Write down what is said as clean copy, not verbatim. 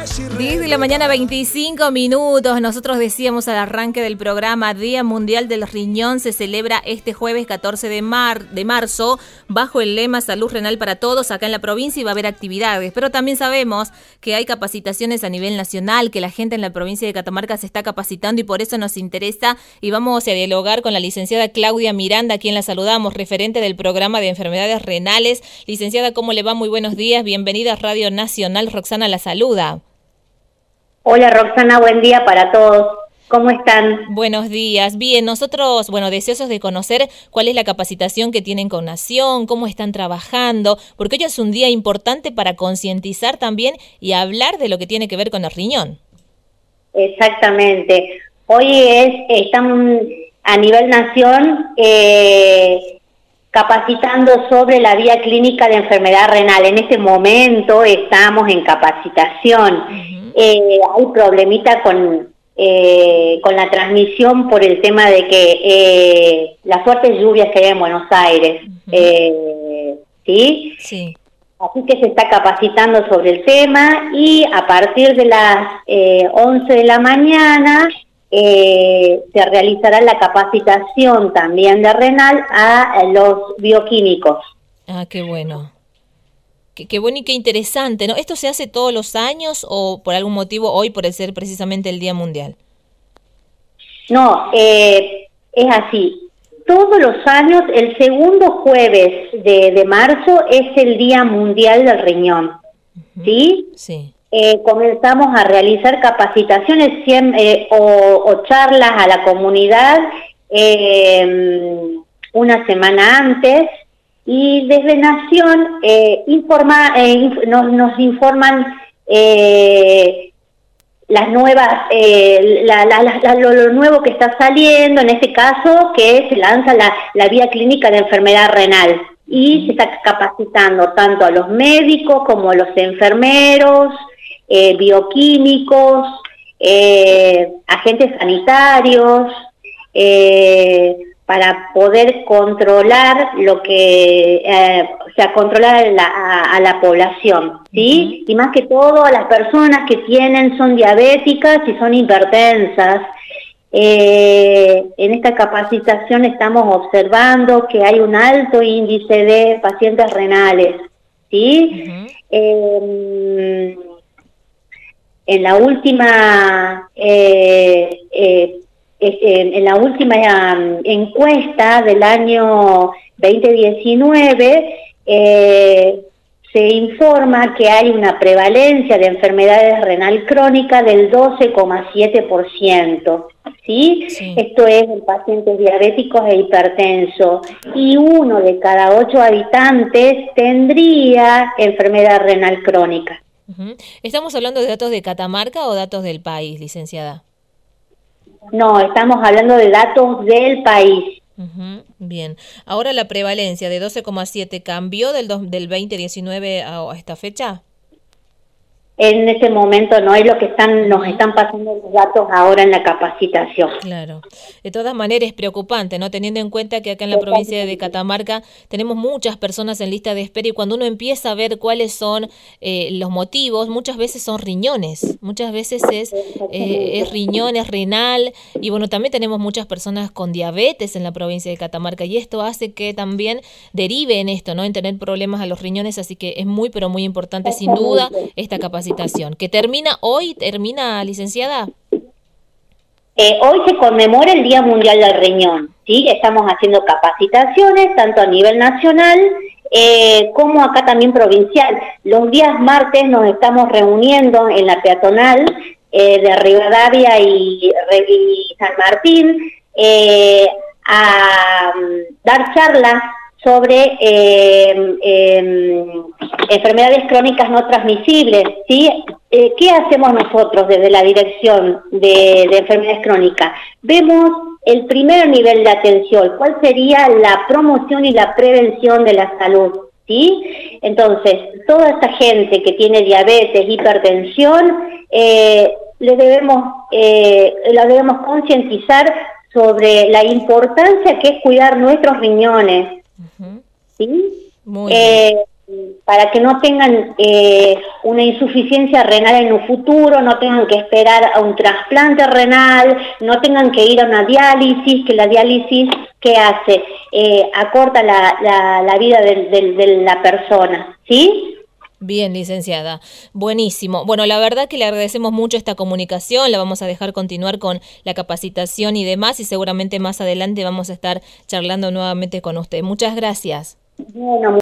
10 de la mañana, 25 minutos. Nosotros decíamos al arranque del programa, Día Mundial del Riñón se celebra este jueves 14 de marzo bajo el lema Salud Renal para Todos acá en la provincia, y va a haber actividades. Pero también sabemos que hay capacitaciones a nivel nacional, que la gente en la provincia de Catamarca se está capacitando y por eso nos interesa, y vamos a dialogar con la licenciada Claudia Miranda, a quien la saludamos, referente del programa de enfermedades renales. Licenciada, ¿cómo le va? Muy buenos días, bienvenida a Radio Nacional. Roxana la saluda. Hola Roxana, buen día para todos. ¿Cómo están? Buenos días. Bien, nosotros, deseosos de conocer cuál es la capacitación que tienen con Nación, cómo están trabajando, porque hoy es un día importante para concientizar también y hablar de lo que tiene que ver con el riñón. Exactamente. Hoy estamos a nivel Nación capacitando sobre la vía clínica de enfermedad renal. En este momento estamos en capacitación. Hay problemita con la transmisión por el tema de que las fuertes lluvias que hay en Buenos Aires, ¿sí? Sí. Así que se está capacitando sobre el tema y a partir de las 11 de la mañana se realizará la capacitación también de renal a los bioquímicos. Ah, qué bueno. Qué bueno y qué interesante, ¿no? ¿Esto se hace todos los años o por algún motivo hoy por ser precisamente el Día Mundial? No, es así. Todos los años, el segundo jueves de marzo es el Día Mundial del Riñón, ¿sí? Sí. Comenzamos a realizar capacitaciones o charlas a la comunidad una semana antes. Y desde Nación nos informan las nuevas, lo nuevo que está saliendo, en este caso que se lanza la vía clínica de enfermedad renal y se está capacitando tanto a los médicos como a los enfermeros, bioquímicos, agentes sanitarios, para poder controlar controlar a la población, ¿sí? Y más que todo a las personas que son diabéticas y son hipertensas. En esta capacitación estamos observando que hay un alto índice de pacientes renales, ¿sí? En la última encuesta del año 2019 se informa que hay una prevalencia de enfermedades renal crónica del 12,7%, ¿sí? Sí. Esto es en pacientes diabéticos e hipertensos, y 1 de cada 8 habitantes tendría enfermedad renal crónica. ¿Estamos hablando de datos de Catamarca o datos del país, licenciada? No, estamos hablando de datos del país. Bien. Ahora la prevalencia de 12,7 cambió del 2019 a esta fecha. En este momento no es lo que nos están pasando los datos ahora en la capacitación. Claro. De todas maneras es preocupante, ¿no? Teniendo en cuenta que acá en la provincia de Catamarca tenemos muchas personas en lista de espera, y cuando uno empieza a ver cuáles son los motivos, muchas veces son riñones, muchas veces es riñón, es renal, y bueno, también tenemos muchas personas con diabetes en la provincia de Catamarca, y esto hace que también derive en esto, ¿no? En tener problemas a los riñones, así que es muy, pero muy importante, sin duda, esta capacitación. ¿Que termina hoy? ¿Termina, licenciada? Hoy se conmemora el Día Mundial del Riñón, ¿sí? Estamos haciendo capacitaciones, tanto a nivel nacional como acá también provincial. Los días martes nos estamos reuniendo en la peatonal de Rivadavia y San Martín a dar charlas sobre enfermedades crónicas no transmisibles, ¿sí? ¿Qué hacemos nosotros desde la Dirección de Enfermedades Crónicas? Vemos el primer nivel de atención, cuál sería la promoción y la prevención de la salud, ¿sí? Entonces, toda esta gente que tiene diabetes, hipertensión, la debemos concientizar sobre la importancia que es cuidar nuestros riñones, ¿sí? Muy bien. para que no tengan una insuficiencia renal en un futuro, no tengan que esperar a un trasplante renal, no tengan que ir a una diálisis, que la diálisis, ¿qué hace? Acorta la vida de la persona, ¿sí? Bien, licenciada. Buenísimo. Bueno, la verdad que le agradecemos mucho esta comunicación, la vamos a dejar continuar con la capacitación y demás, y seguramente más adelante vamos a estar charlando nuevamente con usted. Muchas gracias. Bueno,